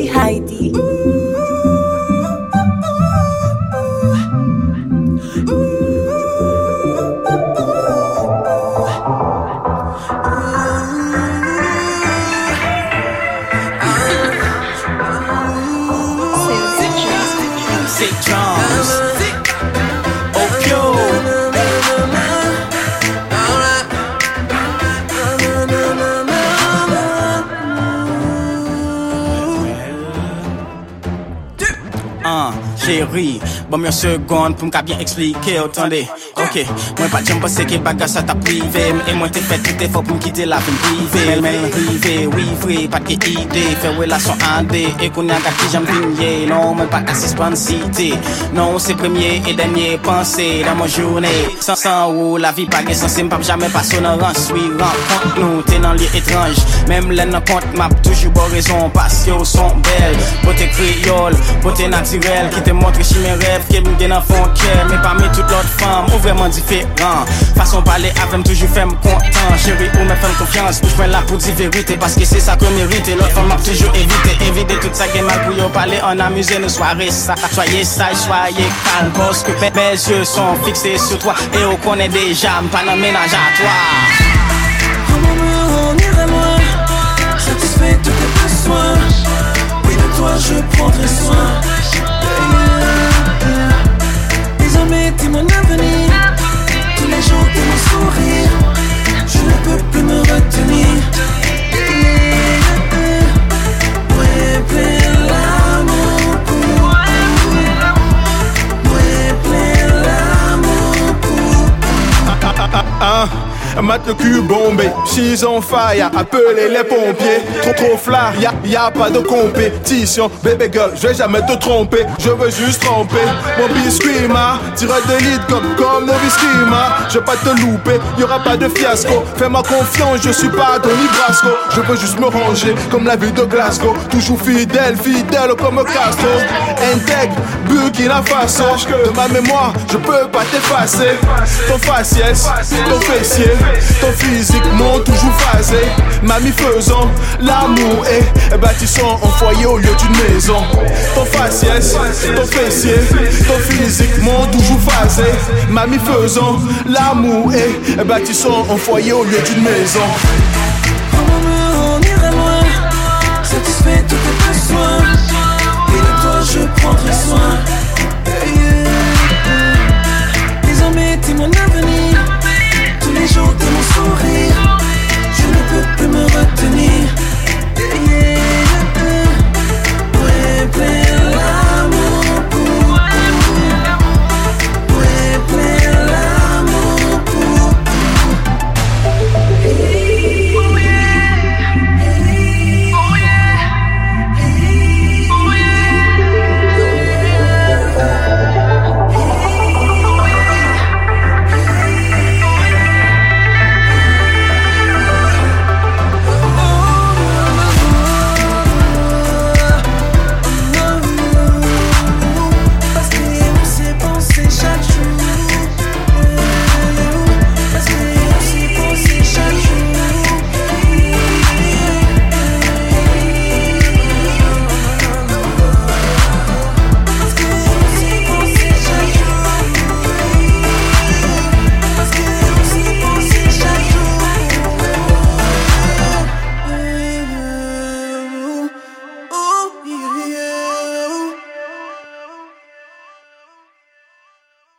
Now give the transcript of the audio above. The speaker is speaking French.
c'est Heidi. Chérie, bon une seconde pour me bien expliquer, attendez. Ok, moi pas de penser que bagarre ça t'a privé. Et moi t'es fait tout effort pour me quitter la vie privée. Mais privé, oui vrai, pas de idée. Faire relation en D et qu'on a gâté j'aime vigner. Non, moi pas d'assistance cité. Non, c'est premier et dernier pensée dans mon journée. Sans où la vie pas censée pas jamais passer dans rang. Oui, rencontre nous, t'es dans lieu étrange. Même les non compte m'a toujours bonne raison parce qu'ils sont belles. Beauté créole, beauté naturelle qui te montre si mes rêves qui me dans fond cœur. Mais parmi toutes l'autre femmes, ou vraiment différent. Façon parler avec toujours fait me content. Chérie, ou me faire confiance, ou je fais là pour dire vérité. Parce que c'est ça que mérite. L'autre femme m'a toujours évité tout ça qui est mal pour y parler. On amuser nos soirées, ça. Soyez sage, soyez calme. Parce que mes yeux sont fixés sur toi. Et on connaît déjà, pas dans ménage à toi. On irait loin, satisfait tous tes besoins. Oui, de toi je prendrai soin. Désormais t'es mon avenir. Tous les jours t'es mon sourire. Je ne peux plus me retenir. Ouais, plein l'amour pour ouais, plein l'amour pour mat le cul bombé, she's on fire, appelez les pompiers. Trop flat, y'a pas de compétition. Baby girl, je vais jamais te tromper, je veux juste tromper. Mon biscuit ma, tire de lead comme nos biscuits ma. Je vais pas te louper, y'aura pas de fiasco. Fais-moi confiance, je suis pas Tony Brasco. Je veux juste me ranger comme la ville de Glasgow. Toujours fidèle comme Castro. Intègre, Burkina Faso. De ma mémoire, je peux pas t'effacer. Ton faciès, ton fessier, ton physique m'ont toujours phasé. Mamie faisant l'amour et bâtissant un foyer au lieu d'une maison. Ton faciès, ton fessier, ton physique m'ont toujours phasé. Mamie faisant l'amour et bâtissant un foyer au lieu d'une maison.